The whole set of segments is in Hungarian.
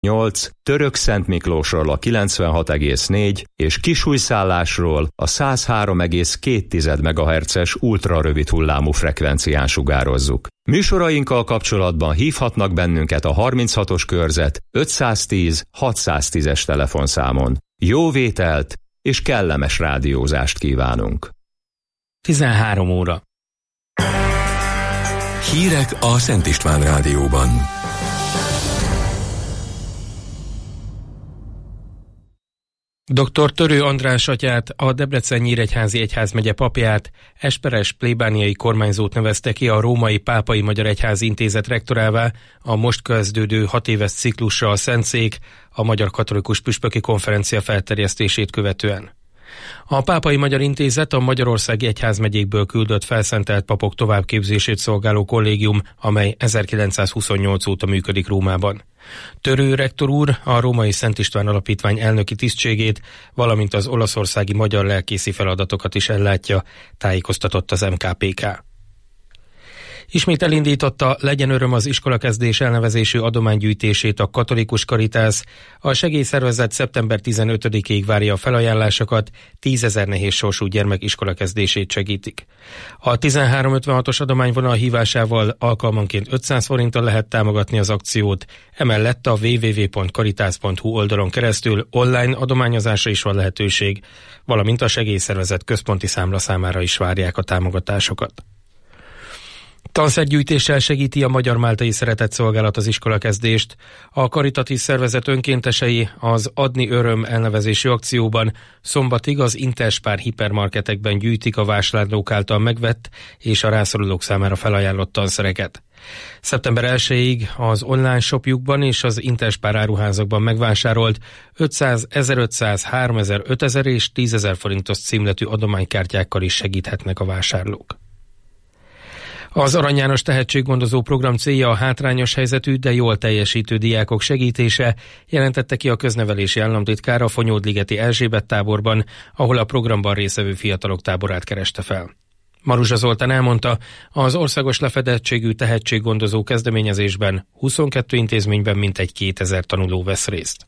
8, Török-Szentmiklósról a 96,4 és Kisújszállásról a 103,2 MHz-es ultrarövid hullámú frekvencián sugározzuk. Műsorainkkal kapcsolatban hívhatnak bennünket a 36-os körzet 510 610-es telefonszámon. Jó vételt és kellemes rádiózást kívánunk! 13 óra. Hírek a Szent István Rádióban. Dr. Törő András atyát, a Debrecen-Nyíregyházi egyházmegye papját, esperes plébániai kormányzót nevezte ki a Római Pápai Magyar Egyházi Intézet rektorává a most kezdődő 6 éves ciklusra a Szentszék, a Magyar Katolikus Püspöki Konferencia felterjesztését követően. A Pápai Magyar Intézet a magyarországi egyházmegyékből küldött felszentelt papok továbbképzését szolgáló kollégium, amely 1928 óta működik Rómában. Törő rektor úr a Római Szent István Alapítvány elnöki tisztségét, valamint az olaszországi magyar lelkészi feladatokat is ellátja, tájékoztatott az MKPK. Ismét elindította Legyen öröm az iskolakezdés elnevezésű adománygyűjtését a Katolikus Caritas. A segélyszervezet szeptember 15-ig várja a felajánlásokat, 10 000 nehéz sorsú gyermek iskolakezdését segítik. A 1356-os adományvonal hívásával alkalmanként 500 forinttal lehet támogatni az akciót, emellett a www.caritas.hu oldalon keresztül online adományozásra is van lehetőség, valamint a segélyszervezet központi számlaszámára is várják a támogatásokat. Tanszergyűjtéssel segíti a Magyar-Máltai Szeretetszolgálat az iskolakezdést. A karitatív szervezet önkéntesei az Adni Öröm elnevezésű akcióban szombatig az Interspár hipermarketekben gyűjtik a vásárlók által megvett és a rászorulók számára felajánlott tanszereket. Szeptember 1-ig az online shopjukban és az Interspár áruházakban megvásárolt 500, 1500, 3000, 5000 és 10 000 forintos címletű adománykártyákkal is segíthetnek a vásárlók. Az Arany János tehetséggondozó program célja a hátrányos helyzetű, de jól teljesítő diákok segítése, jelentette ki a köznevelési államtitkár a Fonyódligeti Erzsébet táborban, ahol a programban résztvevő fiatalok táborát kereste fel. Maruzsa Zoltán elmondta, az országos lefedettségű tehetséggondozó kezdeményezésben 22 intézményben mintegy 2000 tanuló vesz részt.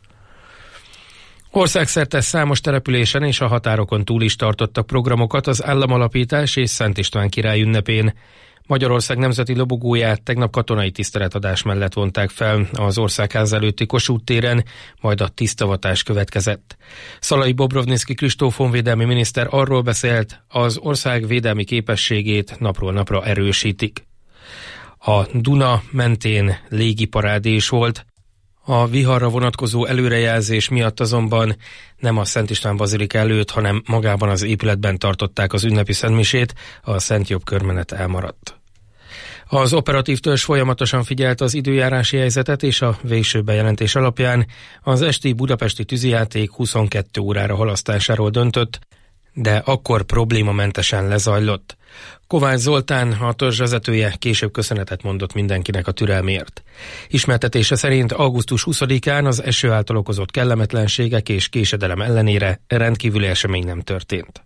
Országszerte számos településen és a határokon túl is tartottak programokat az államalapítás és Szent István király ünnepén. Magyarország nemzeti lobogóját tegnap katonai tiszteletadás mellett vonták fel az Országház előtti Kossuth téren, majd a tisztavatás következett. Szalai Bobrovnicki Kristóf honvédelmi miniszter arról beszélt, az ország védelmi képességét napról napra erősítik. A Duna mentén légiparádé is volt. A viharra vonatkozó előrejelzés miatt azonban nem a Szent István bazilika előtt, hanem magában az épületben tartották az ünnepi szentmisét, a Szent Jobb körmenet elmaradt. Az operatív törzs folyamatosan figyelte az időjárási helyzetet, és a végső bejelentés alapján az esti budapesti tűzijáték 22 órára halasztásáról döntött, de akkor problémamentesen lezajlott. Kovács Zoltán, a törzs vezetője később köszönetet mondott mindenkinek a türelmért. Ismertetése szerint augusztus 20-án az eső által okozott kellemetlenségek és késedelem ellenére rendkívüli esemény nem történt.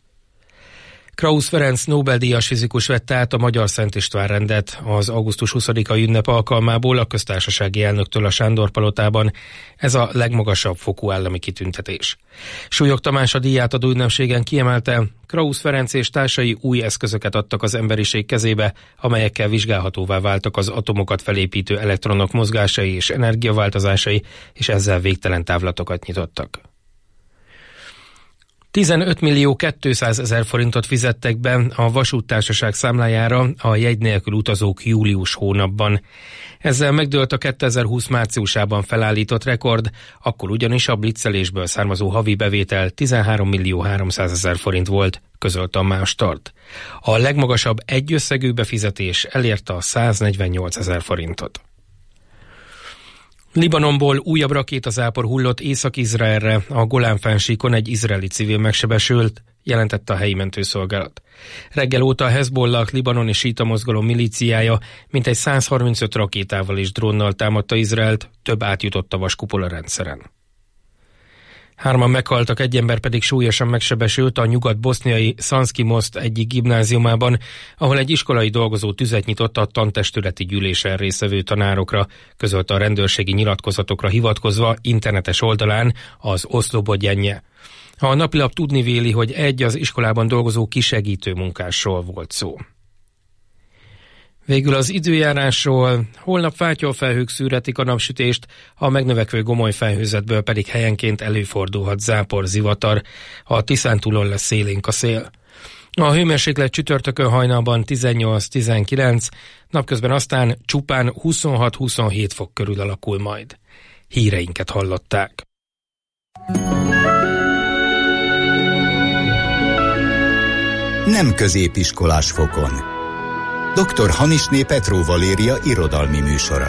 Krausz Ferenc Nobel-díjas fizikus vette át a Magyar Szent István rendet az augusztus 20-ai ünnep alkalmából a köztársasági elnöktől a Sándor-palotában. Ez a legmagasabb fokú állami kitüntetés. Súlyog Tamás a díját adó ünnepségen kiemelte, Krausz Ferenc és társai új eszközöket adtak az emberiség kezébe, amelyekkel vizsgálhatóvá váltak az atomokat felépítő elektronok mozgásai és energiaváltozásai, és ezzel végtelen távlatokat nyitottak. 15.200.000 forintot fizettek be a vasúttársaság számlájára a jegy nélkül utazók július hónapban. Ezzel megdőlt a 2020 márciusában felállított rekord, akkor ugyanis a blitzelésből származó havi bevétel 13.300.000 forint volt, közölte a Mástart. A legmagasabb egyösszegű befizetés elérte a 148.000 forintot. Libanonból újabb rakétazápor hullott Észak-Izraelre, a Golán-fennsíkon egy izraeli civil megsebesült, jelentette a helyi mentőszolgálat. Reggel óta a Hezbollah libanoni síta mozgalom milíciája mintegy 135 rakétával és drónnal támadta Izraelt, több átjutott a vaskupola rendszeren. 3 meghaltak, egy ember pedig súlyosan megsebesült a nyugat-boszniai Szanszki Most egyik gimnáziumában, ahol egy iskolai dolgozó tüzet nyitott a tantestületi gyűlésen résztvevő tanárokra, közölte a rendőrségi nyilatkozatokra hivatkozva internetes oldalán az Oszlobodjenje. A napilap tudni véli, hogy egy az iskolában dolgozó kisegítő munkásról volt szó. Végül az időjárásról. Holnap fátyolfelhők szűretik a napsütést, a megnövekvő gomoly felhőzetből pedig helyenként előfordulhat zápor, zivatar. A Tiszántúlon lesz szélénk a szél. A hőmérséklet csütörtökön hajnalban 18-19, napközben aztán csupán 26-27 fok körül alakul majd. Híreinket hallották. Nem középiskolás fokon. Dr. Hanisné Petró Valéria irodalmi műsora.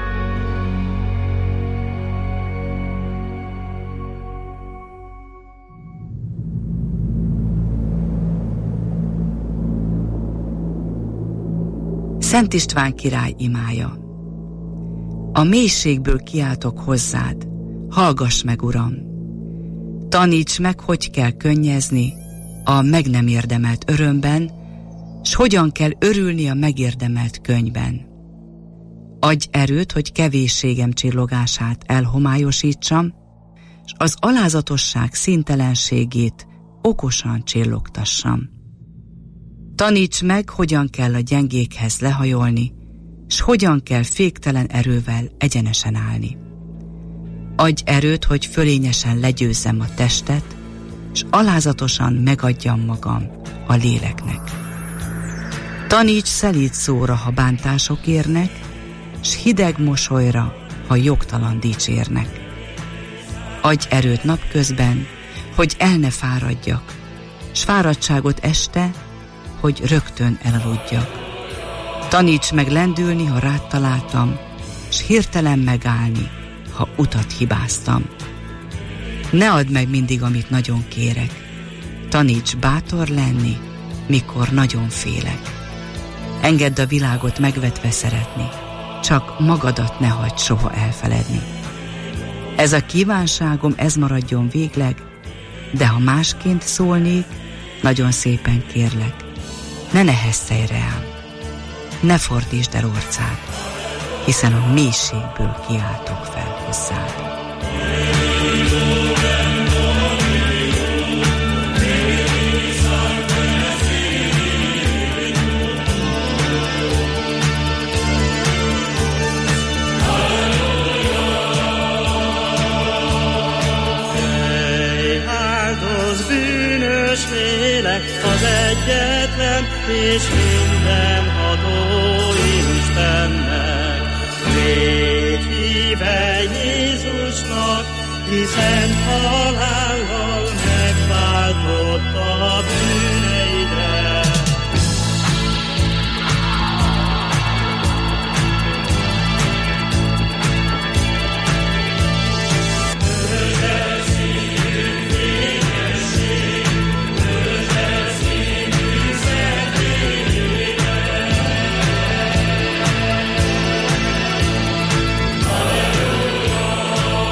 Szent István király imája. A mélységből kiáltok hozzád, hallgass meg, Uram! Taníts meg, hogy kell könnyezni a meg nem érdemelt örömben, s hogyan kell örülni a megérdemelt könnyben. Adj erőt, hogy kevésségem csillogását elhomályosítsam, s az alázatosság színtelenségét okosan csillogtassam. Taníts meg, hogyan kell a gyengékhez lehajolni, s hogyan kell féktelen erővel egyenesen állni. Adj erőt, hogy fölényesen legyőzzem a testet, s alázatosan megadjam magam a léleknek. Taníts szelíd szóra, ha bántások érnek, s hideg mosolyra, ha jogtalan dicsérnek. Adj erőt napközben, hogy el ne fáradjak, s fáradtságot este, hogy rögtön elaludjak. Taníts meg lendülni, ha rád találtam, s hirtelen megállni, ha utat hibáztam. Ne add meg mindig, amit nagyon kérek. Taníts bátor lenni, mikor nagyon félek. Engedd a világot megvetve szeretni, csak magadat ne hagyd soha elfeledni. Ez a kívánságom, ez maradjon végleg, de ha másként szólnék, nagyon szépen kérlek, ne neheztelj rám, ne fordítsd el orcád, hiszen a mélységből kiáltok fel hozzád. Az egyetlen és mindenható Istennek. Légy híve Jézusnak, hiszen halállal megváltott a bűneidre.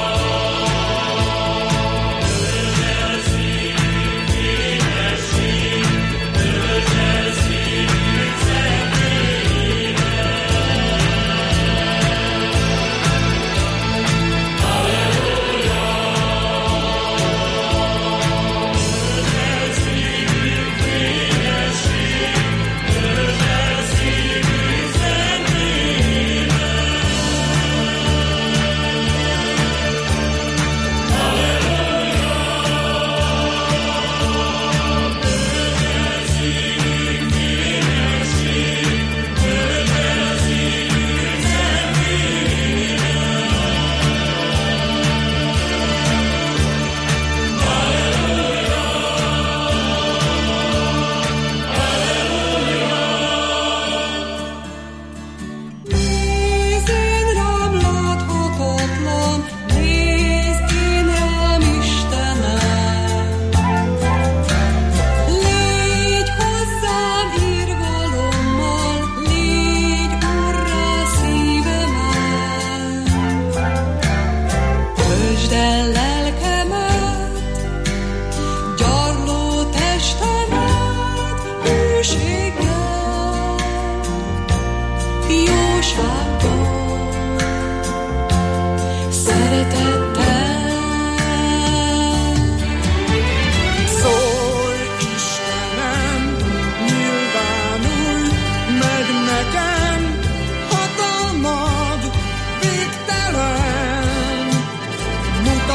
See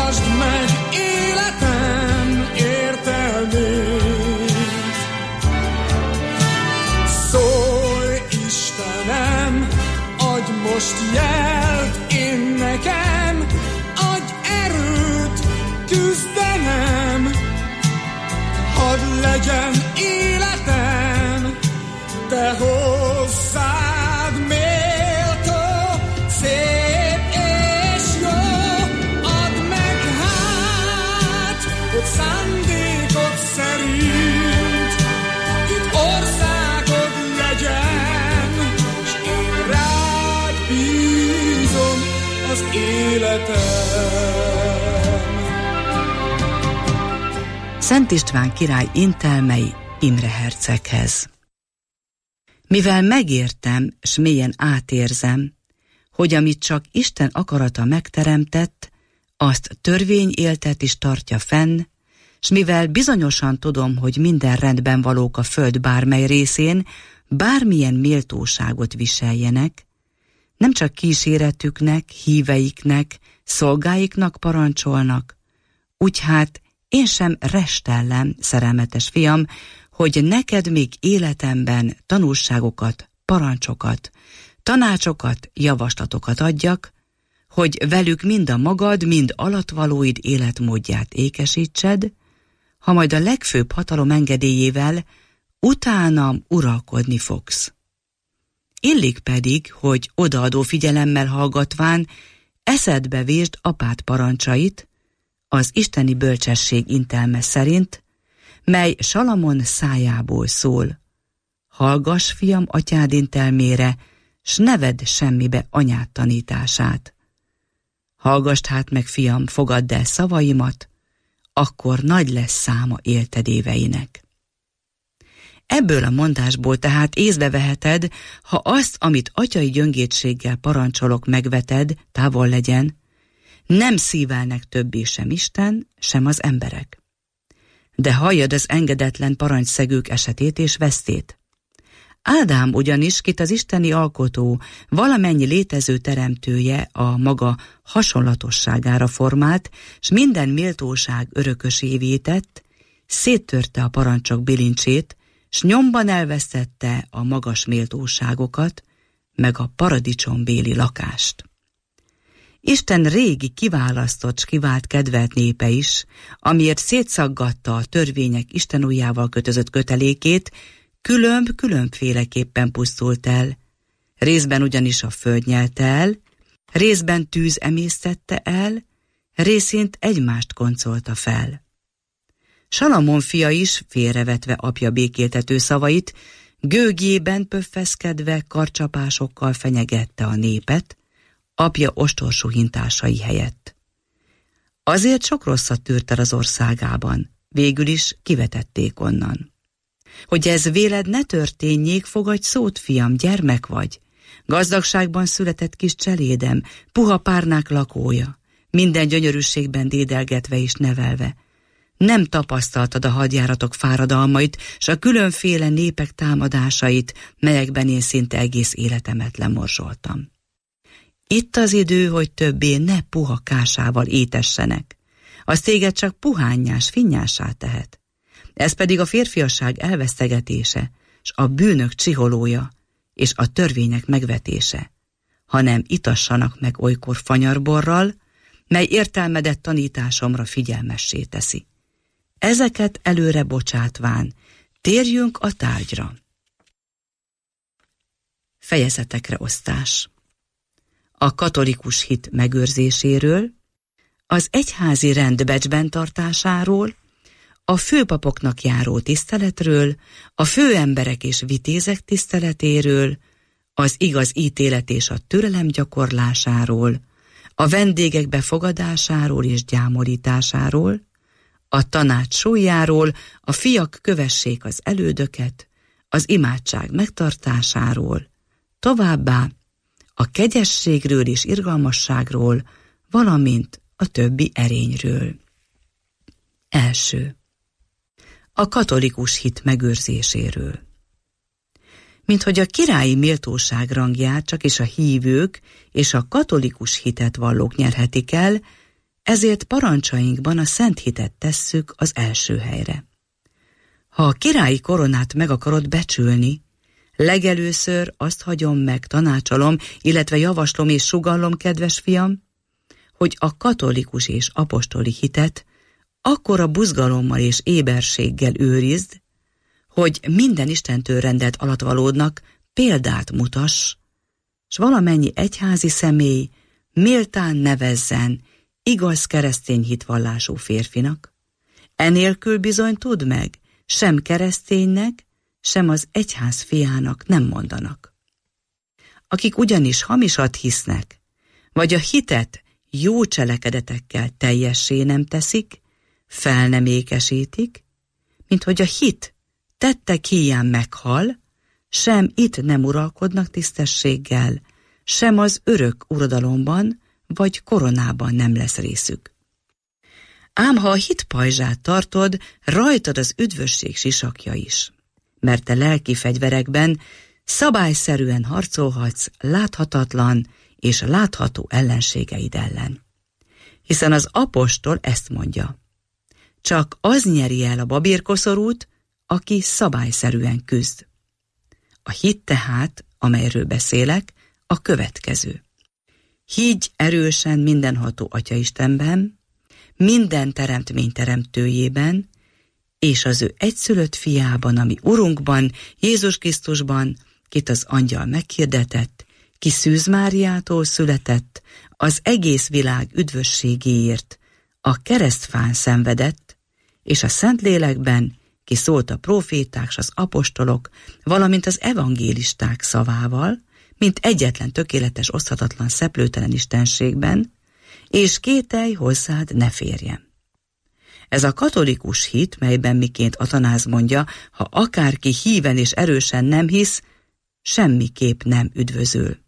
mutasd meg életem értelmét. Szólj, Istenem, adj most jelt én nekem, adj erőt küzdenem, hadd legyen életem, te hozzád méltó, szép és jó. Add meg hát, hogy szándékod szerint itt országod legyen, s én rád bízom az életem. Szent István király intelmei Imre herceghez. Mivel megértem, s mélyen átérzem, hogy amit csak Isten akarata megteremtett, azt törvény éltet is tartja fenn, s mivel bizonyosan tudom, hogy minden rendben valók a föld bármely részén, bármilyen méltóságot viseljenek, nem csak kíséretüknek, híveiknek, szolgáiknak parancsolnak, úgy hát én sem restellem, szerelmetes fiam, hogy neked még életemben tanulságokat, parancsokat, tanácsokat, javaslatokat adjak, hogy velük mind a magad, mind alattvalóid életmódját ékesítsed, ha majd a legfőbb hatalom engedélyével utánam uralkodni fogsz. Illik pedig, hogy odaadó figyelemmel hallgatván eszedbe vésd apád parancsait, az isteni bölcsesség intelme szerint, mely Salamon szájából szól. Hallgass, fiam, atyád intelmére, s ne vedd semmibe anyád tanítását. Hallgasd hát meg, fiam, fogadd el szavaimat, akkor nagy lesz száma élted éveinek. Ebből a mondásból tehát észbe veheted, ha azt, amit atyai gyöngétséggel parancsolok, megveted, távol legyen, nem szívelnek többé sem Isten, sem az emberek. De halljad az engedetlen parancsszegők esetét és vesztét. Ádám ugyanis, kit az isteni alkotó, valamennyi létező teremtője a maga hasonlatosságára formált, s minden méltóság örökösévé tett, széttörte a parancsok bilincsét, s nyomban elvesztette a magas méltóságokat, meg a paradicsombéli lakást. Isten régi kiválasztott s kivált kedvelt népe is, amiért szétszaggatta a törvények Isten ujjával kötözött kötelékét, különféleképpen pusztult el. Részben ugyanis a föld nyelte el, részben tűz emésztette el, részint egymást koncolta fel. Salamon fia is, félrevetve apja békéltető szavait, gőgjében pöffeszkedve karcsapásokkal fenyegette a népet, apja ostorsuhintásai helyett. Azért sok rosszat tűrt el az országában, végül is kivetették onnan. Hogy ez véled ne történjék, fogadj szót, fiam, gyermek vagy. Gazdagságban született kis cselédem, puha párnák lakója, minden gyönyörűségben dédelgetve és nevelve. Nem tapasztaltad a hadjáratok fáradalmait, s a különféle népek támadásait, melyekben én szinte egész életemet lemorzsoltam. Itt az idő, hogy többé ne puha kásával étessenek. Az téged csak puhánnyás, finnyásá tehet. Ez pedig a férfiasság elvesztegetése, s a bűnök csiholója, és a törvények megvetése, hanem itassanak meg olykor fanyarborral, mely értelmedett tanításomra figyelmessé teszi. Ezeket előre bocsátván, térjünk a tárgyra. Fejezetekre osztás. A katolikus hit megőrzéséről, az egyházi rend becsben tartásáról, a főpapoknak járó tiszteletről, a főemberek és vitézek tiszteletéről, az igaz ítélet és a türelem gyakorlásáról, a vendégek befogadásáról és gyámolításáról, a tanács súlyáról, a fiak kövessék az elődöket, az imádság megtartásáról, továbbá a kegyességről és irgalmasságról, valamint a többi erényről. Első. A katolikus hit megőrzéséről. Minthogy a királyi méltóság rangját csak is a hívők és a katolikus hitet vallók nyerhetik el, ezért parancsainkban a szent hitet tesszük az első helyre. Ha a királyi koronát meg akarod becsülni, legelőször azt hagyom meg, tanácsolom, illetve javaslom és sugallom, kedves fiam, hogy a katolikus és apostoli hitet akkora buzgalommal és éberséggel őrizd, hogy minden Istentől rendelt alattvalódnak példát mutass, s valamennyi egyházi személy méltán nevezzen igaz keresztény hitvallású férfinak. Enélkül bizony tudd meg, sem kereszténynek, sem az egyház fiának nem mondanak. Akik ugyanis hamisat hisznek, vagy a hitet jó cselekedetekkel teljessé nem teszik, fel nem ékesítik, mint hogy a hit tettek híján meghal, sem itt nem uralkodnak tisztességgel, sem az örök uradalomban vagy koronában nem lesz részük. Ám ha a hit pajzsát tartod, rajtad az üdvösség sisakja is, mert te lelki fegyverekben szabályszerűen harcolhatsz láthatatlan és látható ellenségeid ellen. Hiszen az apostol ezt mondja: csak az nyeri el a babérkoszorút, aki szabályszerűen küzd. A hit tehát, amelyről beszélek, a következő. Higgy erősen mindenható Atya'istenben, minden teremtmény teremtőjében, és az ő egyszülött fiában, ami Urunkban, Jézus Krisztusban, kit az angyal meghirdetett, ki Szűz Máriától született, az egész világ üdvösségéért, a keresztfán szenvedett, és a Szentlélekben, ki szólt a próféták s az apostolok, valamint az evangélisták szavával, mint egyetlen tökéletes, oszthatatlan, szeplőtelen istenségben, és kételj hozzád ne férjen. Ez a katolikus hit, melyben miként Atanáz mondja, ha akárki híven és erősen nem hisz, semmiképp nem üdvözül.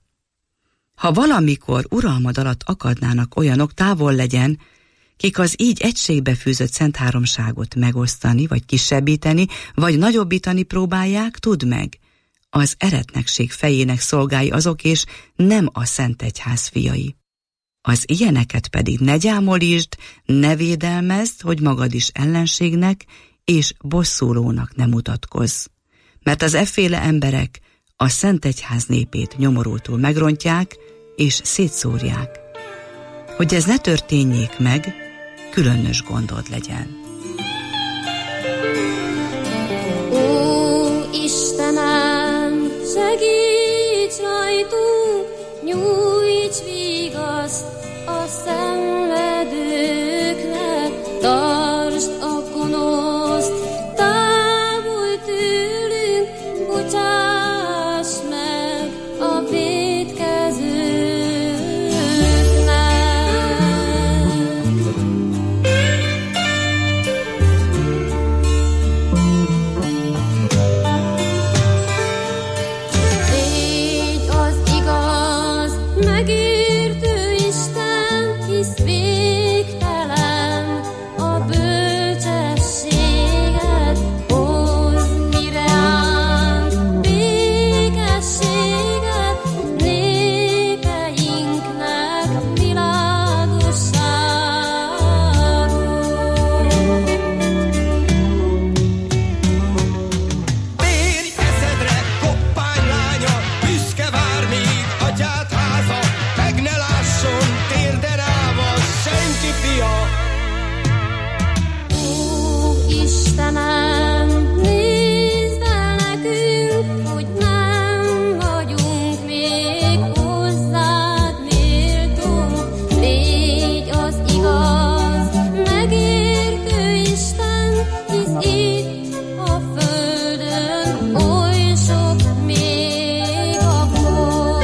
Ha valamikor uralmad alatt akadnának olyanok, távol legyen, kik az így egységbe fűzött szent háromságot megosztani, vagy kisebbíteni, vagy nagyobbítani próbálják, tudd meg, az eretnekség fejének szolgái azok, és nem a Szent Egyház fiai. Az ilyeneket pedig ne gyámolítsd, ne védelmezd, hogy magad is ellenségnek és bosszúlónak ne mutatkozz. Mert az efféle emberek a Szent Egyház népét nyomorultul megrontják és szétszórják. Hogy ez ne történjék meg, különös gondod legyen. Ó, Istenem, segíts rajtunk, nyújts vigaszt a szenvedőknek, tartsd a gonoszt távol tőlünk, bocsáss meg a vétkezőknek. Légy az igaz, megértő Isten, hisz végtelen a bölcsességet, hozd mi reánk békességet, népeinknek világosságot. Férj eszedre, koppánylánya, büszke vár még atyád háza, meg ne lásson térden állva senki fia. Ó, Istenem, nézd el nekünk, hogy nem vagyunk még hozzád méltók. Légy az igaz, megértő Isten, hisz itt a földön oly sok még a gond.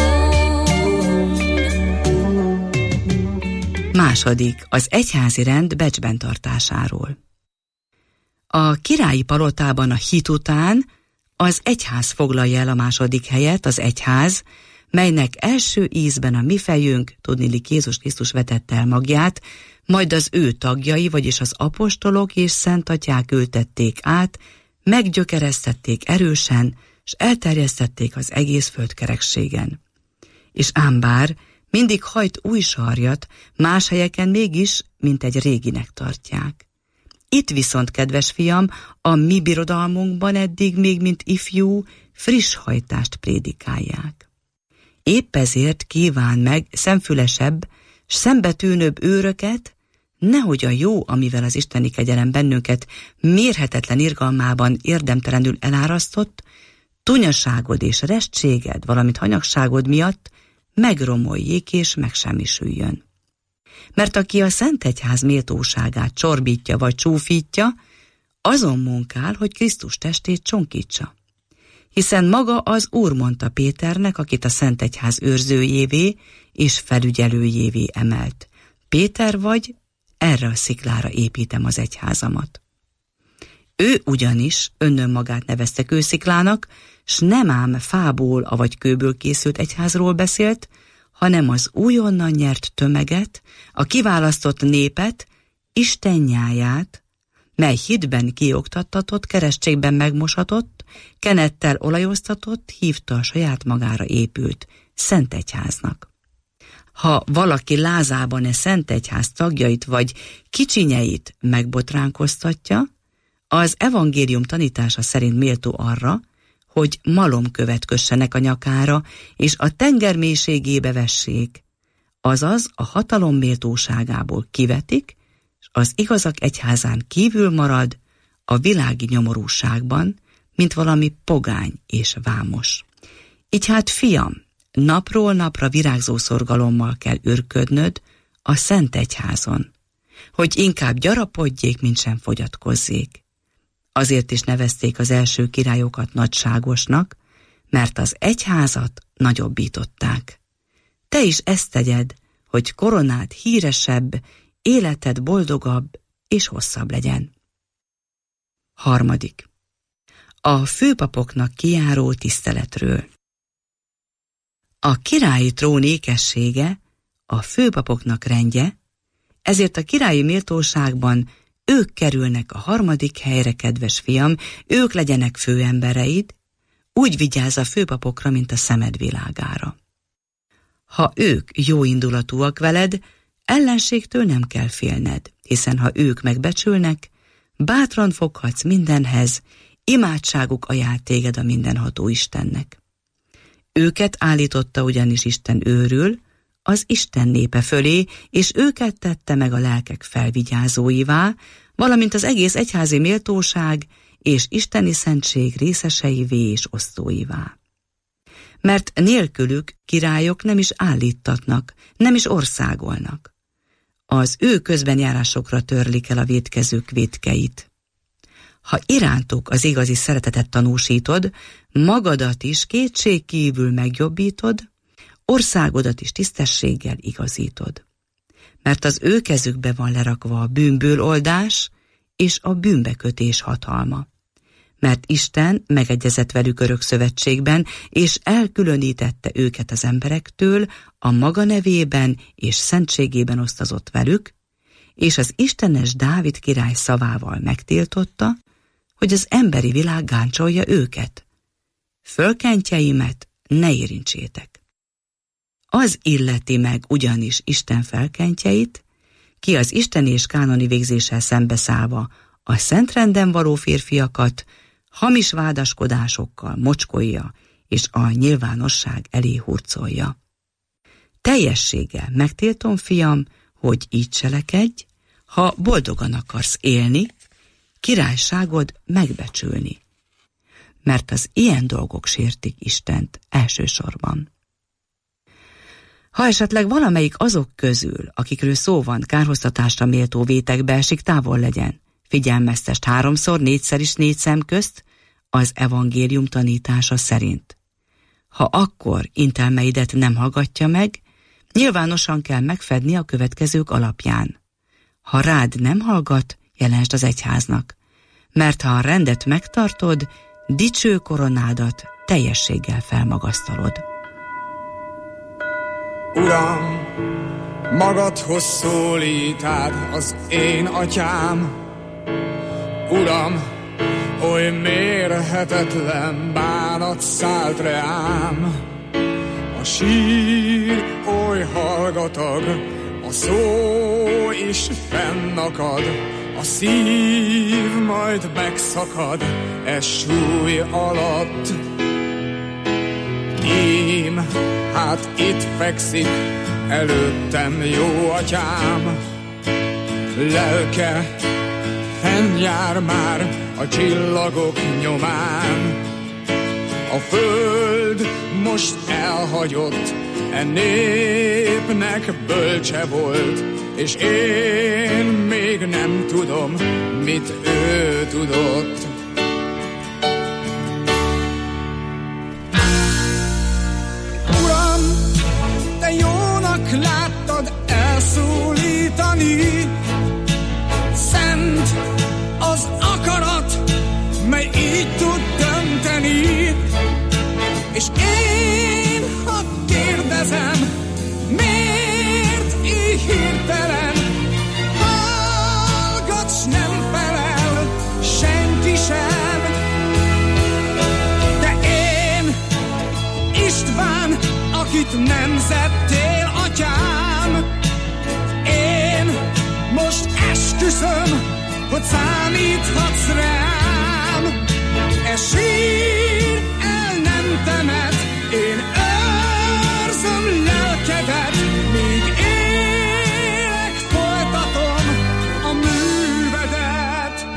Második, az egyházi rend becsben tartásáról. A királyi palotában a hit után az egyház foglalja el a második helyet, az egyház, melynek első ízben a mi fejünk, tudniillik Jézus Krisztus vetette el magját, majd az ő tagjai, vagyis az apostolok és szentatyák ültették át, meggyökeresztették erősen, s elterjesztették az egész földkerekségen. És ám bár Mindig hajt új sarjat, más helyeken mégis, mint egy réginek tartják. Itt viszont, kedves fiam, a mi birodalmunkban eddig még mint ifjú, friss hajtást prédikálják. Épp ezért kíván meg szemfülesebb, s szembetűnőbb őröket, nehogy a jó, amivel az isteni kegyelem bennünket mérhetetlen irgalmában érdemtelenül elárasztott, tunyaságod és restséged, valamint hanyagságod miatt megromoljék és megsemmisüljön. Mert aki a Szent Egyház méltóságát csorbítja vagy csúfítja, azon munkál, hogy Krisztus testét csonkítsa. Hiszen maga az Úr mondta Péternek, akit a Szent Egyház őrzőjévé és felügyelőjévé emelt. Péter vagy, erre a sziklára építem az egyházamat. Ő ugyanis önmagát nevezte kősziklának, s nem ám fából, avagy kőből készült egyházról beszélt, hanem az újonnan nyert tömeget, a kiválasztott népet, Isten nyáját, mely hitben kioktattatott, keresztségben megmosatott, kenettel olajoztatott, hívta a saját magára épült Szent Egyháznak. Ha valaki lázában Szent Egyház tagjait vagy kicsinyeit megbotránkoztatja, az evangélium tanítása szerint méltó arra, hogy malomkövet kössenek a nyakára, és a tenger mélységébe vessék, azaz a hatalom méltóságából kivetik, és az igazak egyházán kívül marad a világi nyomorúságban, mint valami pogány és vámos. Így hát, fiam, napról napra virágzó szorgalommal kell őrködnöd a Szent Egyházon, hogy inkább gyarapodjék, mint sem fogyatkozzék. Azért is nevezték az első királyokat nagyságosnak, mert az egyházat nagyobbították. Te is ezt tegyed, hogy koronád híresebb, életed boldogabb és hosszabb legyen. 3. A főpapoknak kijáró tiszteletről. A királyi trón ékessége, a főpapoknak rendje, ezért a királyi méltóságban ők kerülnek a 3. helyre, kedves fiam, ők legyenek főembereid, úgy vigyázz a főpapokra, mint a szemed világára. Ha ők jóindulatúak veled, ellenségtől nem kell félned, hiszen ha ők megbecsülnek, bátran foghatsz mindenhez, imádságuk ajánl téged a mindenható Istennek. Őket állította ugyanis Isten őrül, az Isten népe fölé, és őket tette meg a lelkek felvigyázóivá, valamint az egész egyházi méltóság és isteni szentség részeseivé és osztóivá. Mert nélkülük királyok nem is állítatnak, nem is országolnak. Az ő közbenjárásokra törlik el a vétkezők vétkeit. Ha irántuk az igazi szeretetet tanúsítod, magadat is kétségkívül megjobbítod, országodat is tisztességgel igazítod. Mert az ő kezükbe van lerakva a bűnből oldás és a bűnbekötés hatalma. Mert Isten megegyezett velük örökszövetségben, és elkülönítette őket az emberektől, a maga nevében és szentségében osztozott velük, és az istenes Dávid király szavával megtiltotta, hogy az emberi világ gáncsolja őket. Fölkentjeimet ne érintsétek. Az illeti meg ugyanis Isten felkentjeit, ki az isteni és kánoni végzéssel szembeszállva a szentrenden való férfiakat hamis vádaskodásokkal mocskolja és a nyilvánosság elé hurcolja. Teljességgel megtiltom, fiam, hogy így cselekedj, ha boldogan akarsz élni, királyságod megbecsülni, mert az ilyen dolgok sértik Istent elsősorban. Ha esetleg valamelyik azok közül, akikről szó van, kárhoztatásra méltó vétekbe esik, távol legyen. Figyelmeztest 3-szor, 4-szer is 4 szem közt, az evangélium tanítása szerint. Ha akkor intelmeidet nem hallgatja meg, nyilvánosan kell megfedni a következők alapján. Ha rád nem hallgat, jelentsd az egyháznak, mert ha a rendet megtartod, dicső koronádat teljességgel felmagasztalod. Uram, magadhoz szólítád az én atyám. Uram, oly mérhetetlen bánat szállt reám. A sír oly hallgatag, a szó is fennakad, a szív majd megszakad e súly alatt. Ím, hát itt fekszik előttem jó atyám, lelke fennjár már a csillagok nyomán. A föld most elhagyott, e népnek bölcse volt, és én még nem tudom, mit ő tudott. Uram, te jónak láttad elszólítani, szent az akarat, mely így tud dönteni, és én, ha kérdezem, miért így hirtelen hallgatsz, nem felel senki sem. De én, István, akit nemzettél atyám, én most esküszöm, hogy számíthatsz rám. E sír el nem temet, én őrzöm lelkedet, míg élek, folytatom a művedet.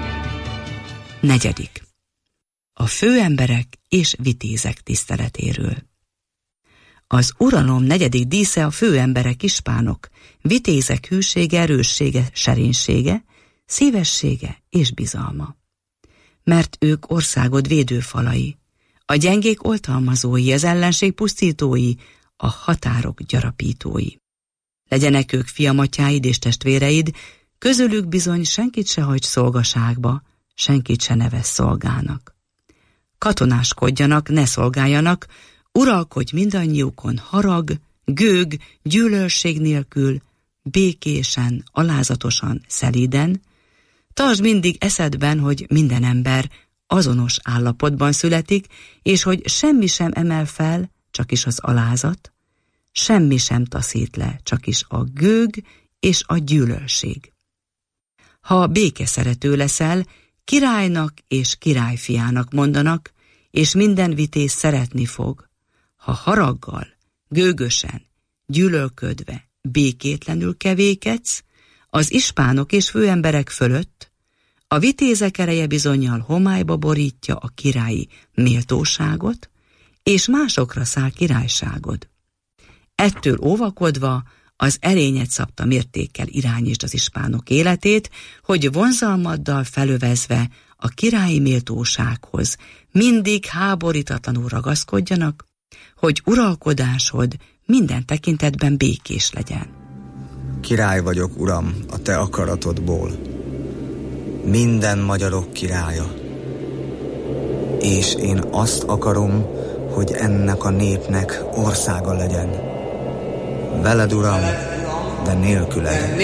4. A főemberek és vitézek tiszteletéről. Az uralom 4. dísze a főemberek, ispánok, vitézek hűsége, erőssége, serénysége, szívessége és bizalma. Mert ők országod védőfalai, a gyengék oltalmazói, az ellenség pusztítói, a határok gyarapítói. Legyenek ők fiamatyáid és testvéreid, közülük bizony senkit se hagyj szolgaságba, senkit se nevess szolgának. Katonáskodjanak, ne szolgáljanak, uralkodj mindannyiukon harag, gőg, gyűlölség nélkül, békésen, alázatosan, szelíden. Tartsd mindig eszedben, hogy minden ember azonos állapotban születik, és hogy semmi sem emel fel, csak is az alázat, semmi sem taszít le, csak is a gőg és a gyűlölség. Ha békeszerető leszel, királynak és királyfiának mondanak, és minden vitéz szeretni fog. Ha haraggal, gőgösen, gyűlölködve, békétlenül kevékedsz, az ispánok és főemberek fölött, a vitézek ereje bizonnyal homályba borítja a királyi méltóságot, és másokra száll királyságod. Ettől óvakodva az erényet szabta mértékkel irányítsd az ispánok életét, hogy vonzalmaddal felövezve a királyi méltósághoz mindig háborítatlanul ragaszkodjanak, hogy uralkodásod minden tekintetben békés legyen. Király vagyok, uram, a te akaratodból, minden magyarok királya, és én azt akarom, hogy ennek a népnek országa legyen. Veled, uram, de nélküled.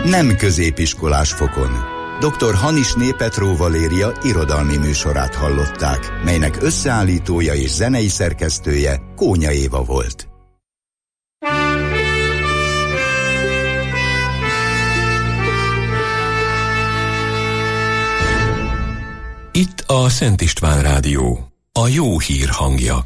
Nem középiskolás fokon. Dr. Hanisné Petró Valéria irodalmi műsorát hallották, melynek összeállítója és zenei szerkesztője Kónya Éva volt. Itt a Szent István Rádió, a jó hír hangja.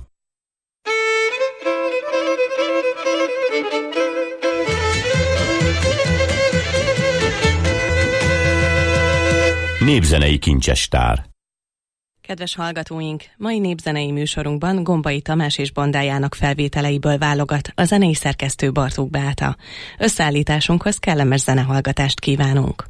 Népzenei kincsestár. Kedves hallgatóink, mai népzenei műsorunkban Gombai Tamás és bandájának felvételeiből válogat a zenei szerkesztő Bartók Beáta. Összeállításunkhoz kellemes zenehallgatást kívánunk.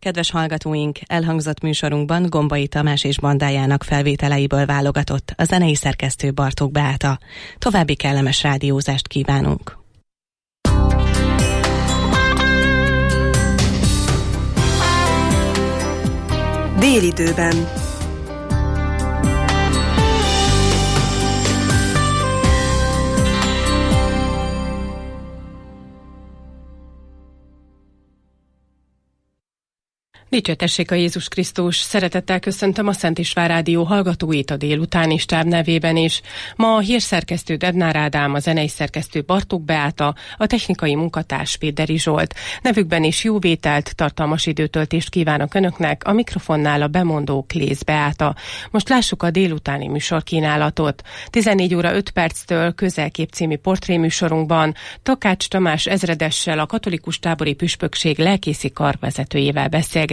Kedves hallgatóink, elhangzott műsorunkban Gombai Tamás és bandájának felvételeiből válogatott a zenei szerkesztő Bartók Beáta. További kellemes rádiózást kívánunk! Délidőben. Dicsértessék a Jézus Krisztus! Szeretettel köszöntöm a Szent István Rádió hallgatóit a délutáni stáb nevében is. Ma a hírszerkesztő Dednár Ádám, a zenei szerkesztő Bartók Beáta, a technikai munkatárs Péderi Zsolt. Nevükben is jó vételt, tartalmas időtöltést kívánok Önöknek, a mikrofonnál a bemondó Klész Beáta. Most lássuk a délutáni műsorkínálatot. 14 óra 5 perctől Közelkép című portréműsorunkban Takács Tamás ezredessel, a katolikus tábori püspökség lelkészi karvezetőjével beszélgetünk.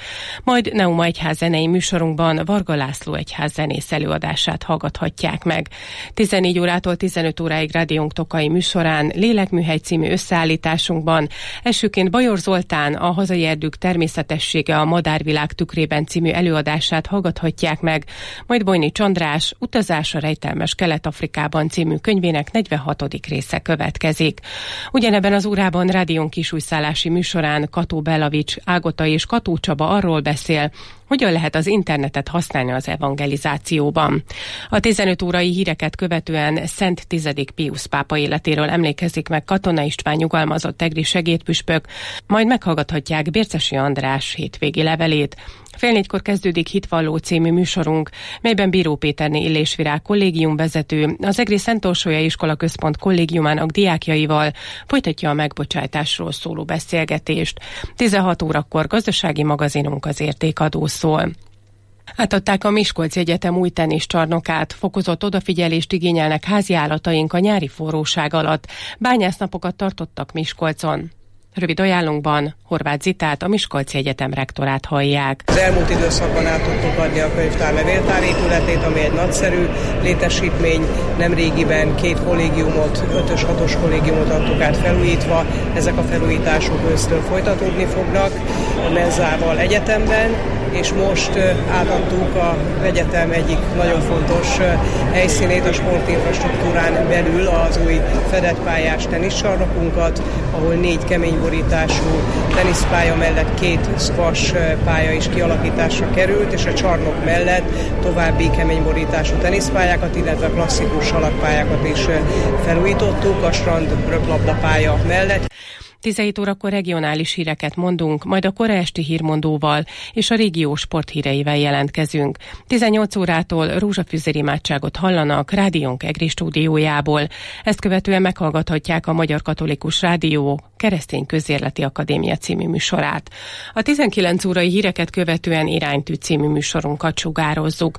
Majd Neuma egyház zenei műsorunkban Varga László egyház zenész előadását hallgathatják meg. 14 órától 15 óráig rádiónk Tokai műsorán Lélekműhely című összeállításunkban elsőként Bajor Zoltán a hazai erdők természetessége a madárvilág tükrében című előadását hallgathatják meg, majd Bojnics András Utazás a rejtelmes Kelet-Afrikában című könyvének 46. része következik. Ugyanebben az órában rádiónk kisújszállási műsorán Kató Bellavics Ágota és Kató Csaba arról beszél, hogyan lehet az internetet használni az evangelizációban. A 15 órai híreket követően Szent 10. Piusz pápa életéről emlékezik meg Katona István nyugalmazott egri segédpüspök, majd meghallgathatják Bércesi András hétvégi levelét. 3:30 kezdődik Hitvalló című műsorunk, melyben Bíró Péterné Illésvirág kollégium vezető az egri Szent Orsolya Iskola Központ kollégiumának diákjaival folytatja a megbocsátásról szóló beszélgetést. 16 órakor gazdasági magazinunk az Értékadó szól. Átadták a Miskolci Egyetem új teniszcsarnokát, fokozott odafigyelést igényelnek háziállataink a nyári forróság alatt. Bányásznapokat tartottak Miskolcon. Rövid ajánlónkban Horváth Zitát, a Miskolci Egyetem rektorát hallják. Az elmúlt időszakban át tudtuk adni a könyvtár levéltár épületét, ami egy nagyszerű létesítmény. Nemrégiben 2 kollégiumot, 5-ös, 6-os kollégiumot adtuk át felújítva. Ezek a felújítások ősztől folytatódni fognak a Menzával egyetemben, és most átadtuk az egyetem egyik nagyon fontos helyszínét, a sportinfrastruktúrán belül az új fedett pályás teniszcsarnokunkat, ahol 4 keményborítású teniszpálya mellett 2 squash pálya is kialakításra került, és a csarnok mellett további keményborítású teniszpályákat, illetve klasszikus salakpályákat is felújítottuk a strand röplabdapálya mellett. 17 órakor regionális híreket mondunk, majd a kora esti hírmondóval és a régió sporthíreivel jelentkezünk. 18 órától rózsafűzér imádságot hallanak rádiónk egri stúdiójából. Ezt követően meghallgathatják a Magyar Katolikus Rádió Keresztény Közérleti Akadémia című műsorát. A 19 órai híreket követően Iránytű című műsorunkat sugározzuk.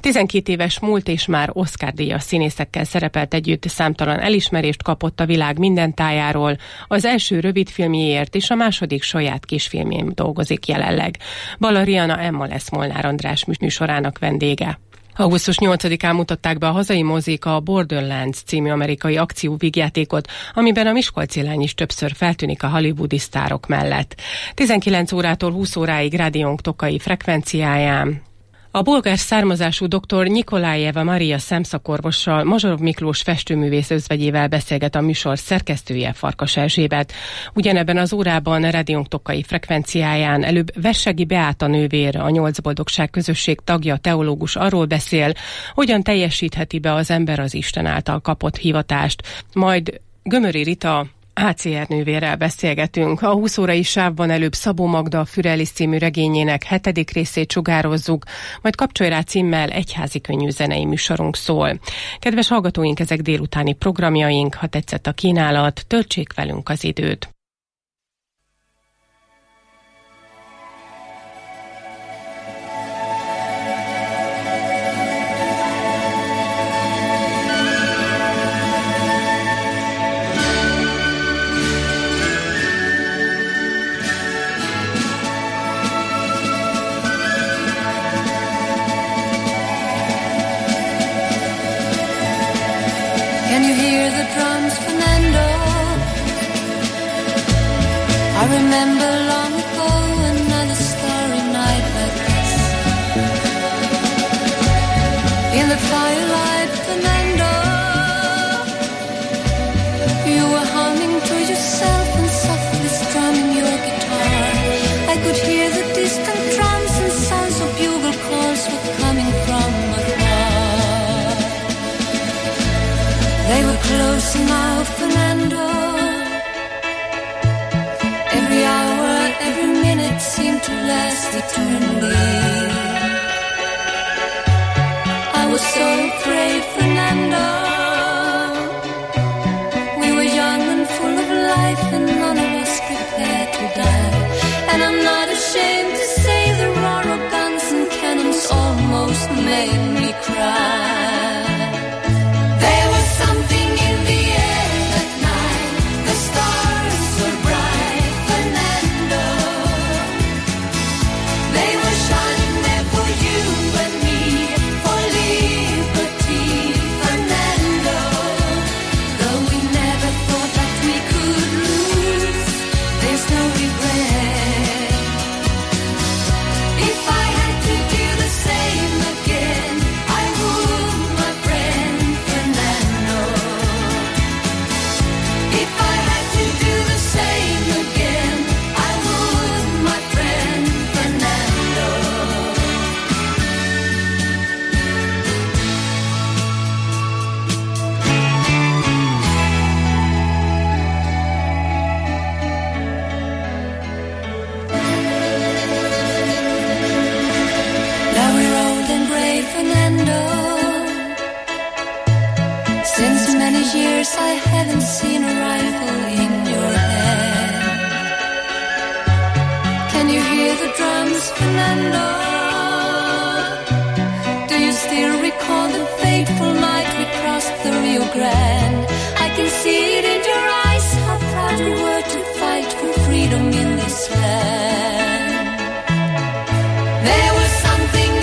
12 éves múlt és már Oscar-díjas színészekkel szerepelt együtt számtalan elismerést kapott a világ minden tájáról. Az első rövidfilmjéért és a második saját kisfilmjén dolgozik jelenleg. Balla Riana Emma lesz Molnár András műsorának vendége. Augusztus 8-án mutatták be a hazai mozik a Borderlands című amerikai akcióvígjátékot, amiben a miskolci lány is többször feltűnik a hollywoodi sztárok mellett. 19 órától 20 óráig rádiónk Tokai frekvenciáján a bolgár származású dr. Nikolájeva Maria szemszakorvossal, Mazsarov Miklós festőművész özvegyével beszélget a műsor szerkesztője, Farkas Erzsébet. Ugyanebben az órában rádiónk Tokai frekvenciáján előbb Vessegi Beáta nővér, a 8 boldogság közösség tagja, teológus arról beszél, hogyan teljesítheti be az ember az Isten által kapott hivatást. Majd Gömöri Rita HCR nővérrel beszélgetünk. A 20 órai sávban előbb Szabó Magda Fürelis című regényének 7. részét sugározzuk, majd Kapcsolj rá címmel egyházi könnyű zenei műsorunk szól. Kedves hallgatóink, ezek délutáni programjaink, ha tetszett a kínálat, töltsék velünk az időt. I remember long ago another story. In the twilight, Fernando, you were humming to yourself and softly strumming your guitar. I could hear the distant drums and sounds of bugle calls were coming from afar. They were close now, Fernando. Every hour, every minute seemed to last eternally. I was so afraid, Fernando. We were young and full of life, and none of us prepared to die. And I'm not ashamed to say the roar of guns and cannons almost made me cry. There was something in the air that night. The stars were bright, Fernando. They were shining there for you and me, for liberty, Fernando. Though we never thought that we could lose, there's no regret. If I had to do the same again, I would, my friend Fernando. If I had to do the same again, I would, my friend Fernando. Now we're old and gray, Fernando. Since many years I haven't seen a rifle in your hand. Can you hear the drums, Fernando?